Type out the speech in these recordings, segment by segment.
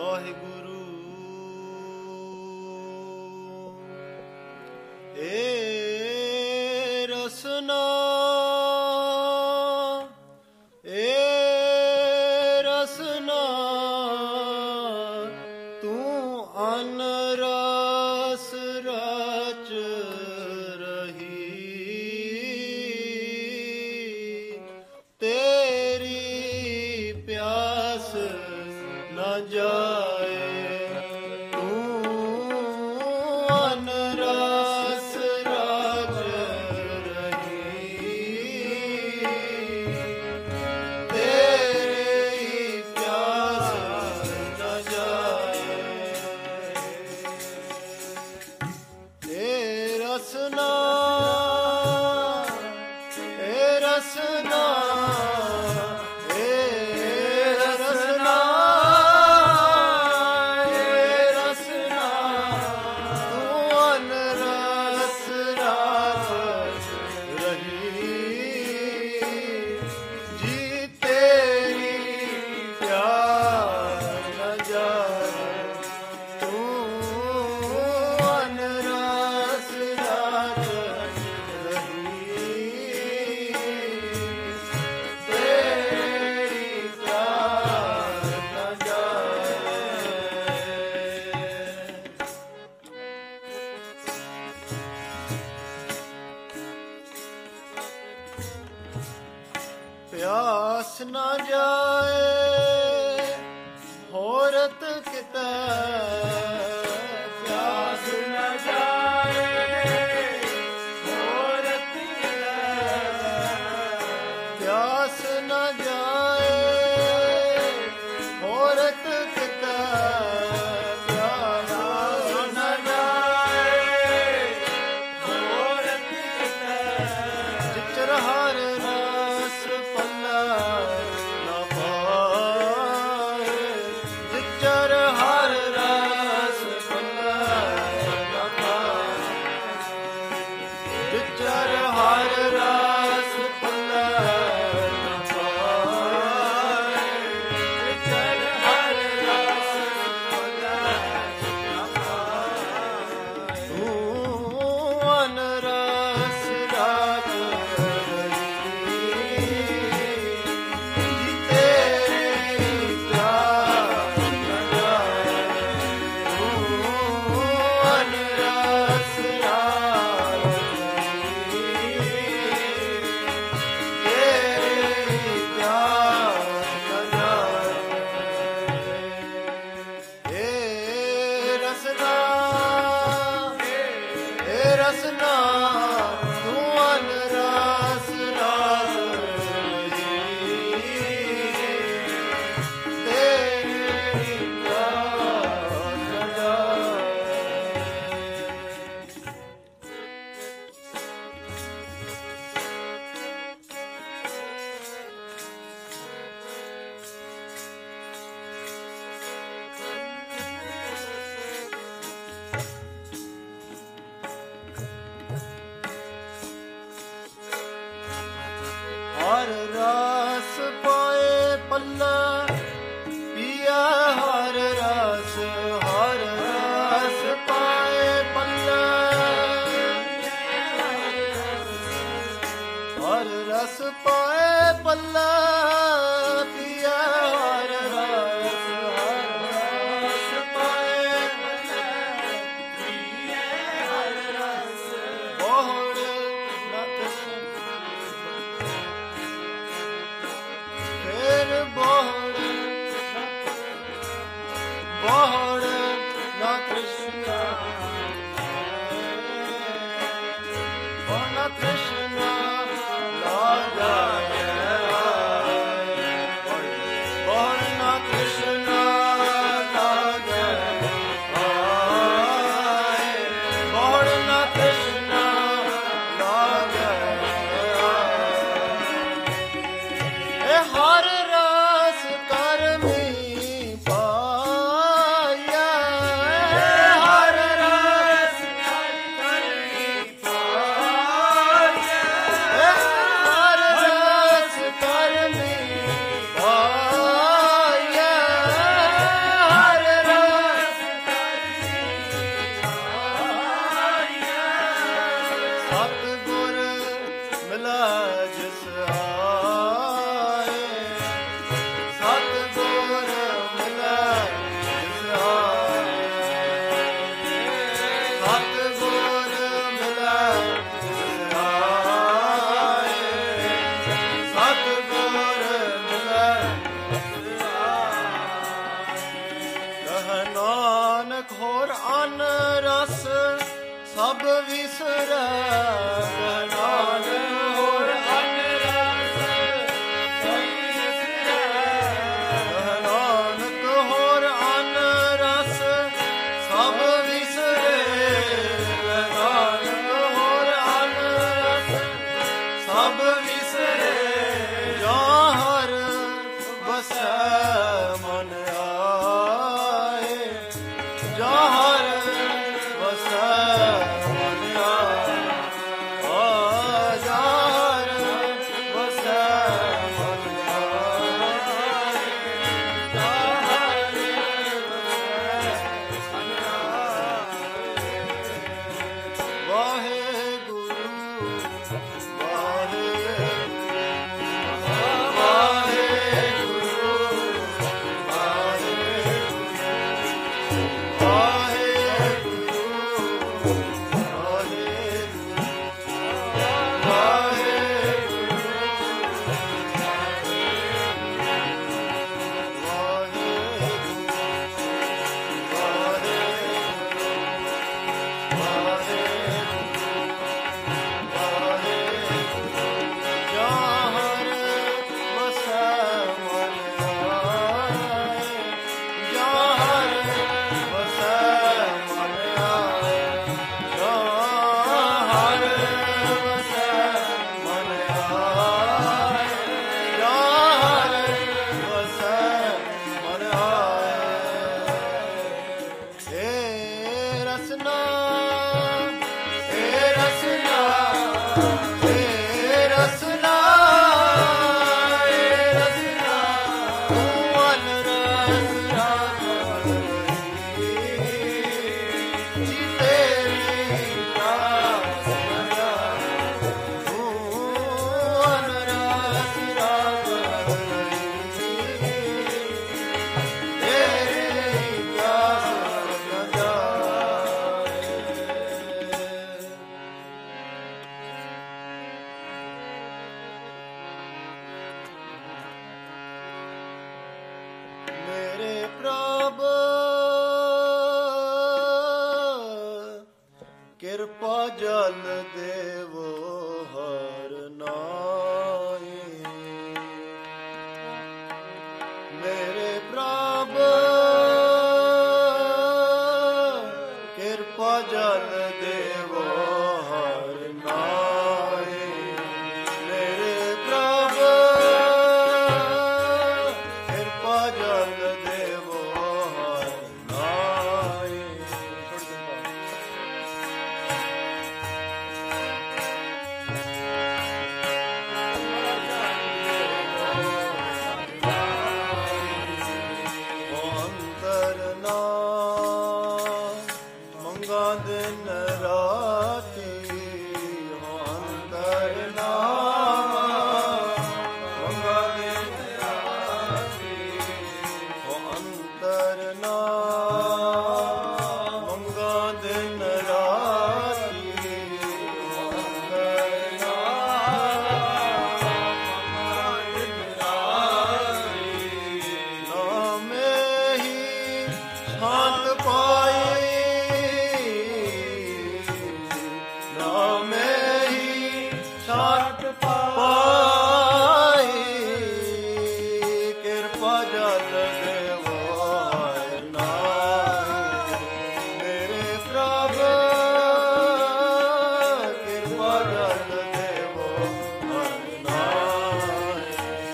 ਵਾਹਿਗੁਰੂ। ਏ ਰਸਨਾ ਤੂੰ ਅਨ ਰਸ ਰਚ ਰਹੀ, ਤੇਰੀ ਪਿਆਸ ਨਾ ਜਾਏ। ਰਸਨਾ ਏ ਰਸਨਾ ਏ ਰਸਨਾ ਏ ਰਸਨਾ ਤੂੰ ਅਨ ਰਸ ਰਚ ਰਹੀ, ਜੀ ਤੇਰੀ ਪਿਆਸ ਨਾ ਜਾਏ। ਤੂੰ ਅਨ ਰਸ ਪਿਆਸ ਨਾ ਜਾਏ ਹੋਰਤ ਕਿਤੇ, ਪਿਆਸ ਨਾ ਜਾਏ ਹੋਰਤ ਕਿਤੇ, ਪਿਆਸ ਨਾ ਜਾਏ ਹੋਰਤ ਕਿਤੇ, ਪਿਆਸ ਨਾ ਜਾਏ ਹੋਰਤ ਕਿਤੇ, ਜਿਚਰ ਹਰ ਰਸ ਪੱਲਾ ਨਾ ਪਾਏ, ਜਿਚਰ ਹਰ ਰਸ ਪੱਲਾ ਨਾ ਪਾਏ, ਜਿਚਰ ਹਰ ਰਸ ਪੱਲਾ ਨਾ ਪਾਏ, ਜਿਚਰ ਹਰ ਰਸ ਪੱਲਾ ਨਾ ਪਾਏ। ਤੂੰ ਅਨ ਰਸ ਰਚ ਰਸਨਾ ਤੂੰ ਅਨ ਰਸ ਰਚ ਰਹੀ, ਤੇਰੀ ਪਿਆਸ ਨਾ ਜਾਏ। ਹਰ ਰਸ ਪਾਏ ਪੱਲਾ ਪੀਆ, ਹਰ ਰਸ ਪਾਏ ਪੱਲਾ, ਹਰ ਰਸ ਪਾਏ ਪੱਲਾ ਪੀਆ, ਹਰ ਰਸ ਪਾਏ ਪੱਲਾ ਪੀਆ, ਹਰ ਰਸ ਬਹੁੜ ਨਾ ਤ੍ਰਿਸ਼ਨ, ਫਿਰ ਬਹੁੜ ਨਾ ਤ੍ਰਿਸ਼ਨਾ, ਬਹੁੜ ਨਾ ਤ੍ਰਿਸ਼ਨਾ ਲਾ ਜਾਏ। ਸਭ ਵਿਸਰੈ ਨਾਨਕ ਹੋਰ ਅਨ ਰਸ ਨਾਨਕ ਹੋਰ ਅਨ ਰਸ ਸਭ ਵਿਸਰੇ ਨਾਨਕ ਹੋਰ ਅਨ ਰਸ ਸਭ ਵਿਸਰੇ ਜਾ ਹਰ ਵਸੈ ਮਨ ਆਏ ਜਾ ਹਰ ਵਸੈ ਮਨ ਆਏ ਆ ਜਾ ਹਰ ਵਸੈ ਮਨ ਆਏ ਜਾ ਹਰ ਵਸੈ ਮਨ ਆਏ ਵਾਹਿਗੁਰੂ ਕਿਰਪਾ ਜਲ ਦੇਵੋ ਹਰ ਨਾਏ ਮੇਰੇ ਪ੍ਰਭ ਕਿਰਪਾ ਜਲ ਦੇਵੋ ਹਰ ਨਾਏ ਮੇਰੇ ਪ੍ਰਭ ਕਿਰਪਾ ਜਲ ਦੇਵੋ ਹਰ ਨਾਏ ਦਿਨ ਰਾਤੀ ਹੋ ਅੰਤਰ ਨਾਮ ਮੰਗਾ ਦਿਨ ਰਾਤੀ ਹੋ ਅੰਤਰ ਨਾਮ ਮੰਗਾ ਦਿਨ ਰਾਤੀ ਹੋ ਅੰਤਰ ਨਾਮ ਮੰਗਾ ਦਿਨ ਰਾਤੀ ਨਾਮੇ ਹੀ ਸ਼ਾਂਤ ਪਾਏ ਸ਼ਾਂਤ ਪਾਈ ਕਿਰਪਾ ਜਲ ਦੇਵੋ ਹਰ ਨਾਏ ਮੇਰੇ ਪ੍ਰਭ ਕਿਰਪਾ ਜਲ ਦੇਵੋ ਹਰ ਨਾਏ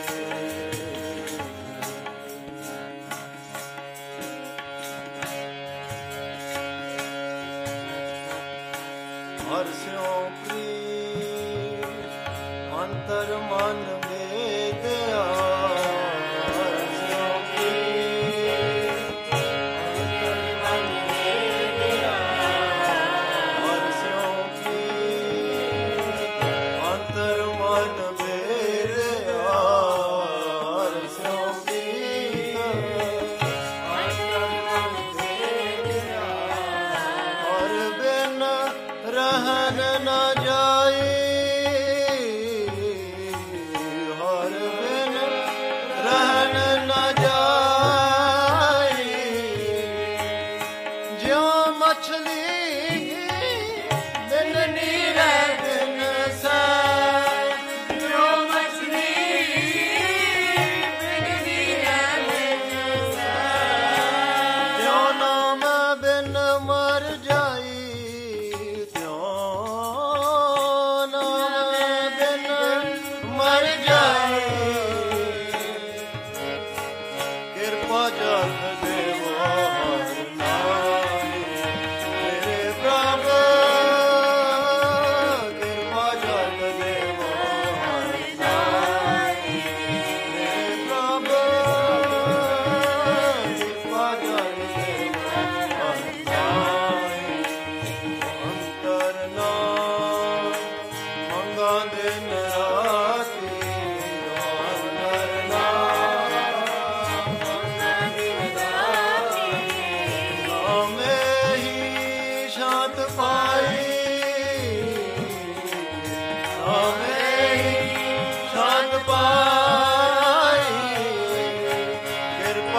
ਹਰਿ ਸਿਉ ਅੰਤਰ ਮਨ ਵੇਦਿਆ ਹਰਿ ਸਿਉ ਅੰਤਰ ਮਨ ਵੇਦਿਆ ਹਰਿ ਸਿਉ ਅੰਤਰ ਮਨ ਵੇਦਿਆ ਹਰਿ ਸਿਉ ਅੰਤਰ ਮਨ ਵੇਦਿਆ ਹਰਿ ਬਿਨ ਰਹਿਨ ਨ ਜਾਏ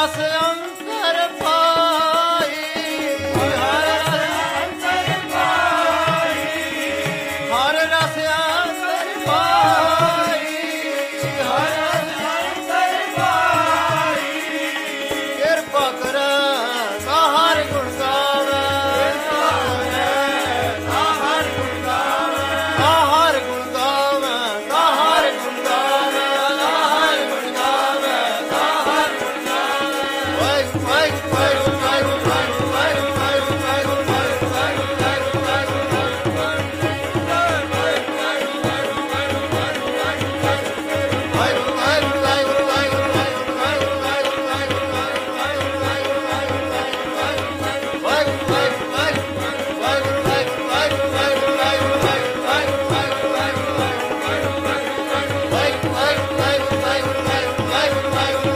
ਰਸ ਅੰਤਰ ਪਾਈ, ਹਰ ਰਸ ਅੰਤਰ ਪਾਈ, ਹਰ ਰਸ ਅੰਤਰ ਪਾਈ, ਹਰ ਰਸ ਅੰਤਰ ਪਾਈ। ਕਿਰਪਾ ਕਰੈ ਹਰ ਗੁਣ ਗਾਵੇ, ਹਰ ਗੁਣ ਗਾਵੇ, ਹਰ ਗੁਣ ਗਾਵੇ, ਹਰ ਗੁਣ ਗਾਵੇ, ਹਰ ਗੁਣ ਗਾਵੇ, ਹਰ ਗੁਣ ਗਾਵੇ। ਵਾਹਿਗੁਰੂ ਵਾਹਿਗੁਰੂ ਵਾਹਿਗੁਰੂ ਵਾਹਿਗੁਰੂ ਵਾਹਿਗੁਰੂ ਵਾਹਿਗੁਰੂ ਵਾਹਿਗੁਰੂ ਵਾਹਿਗੁਰੂ ਵਾਹਿਗੁਰੂ ਵਾਹਿਗੁਰੂ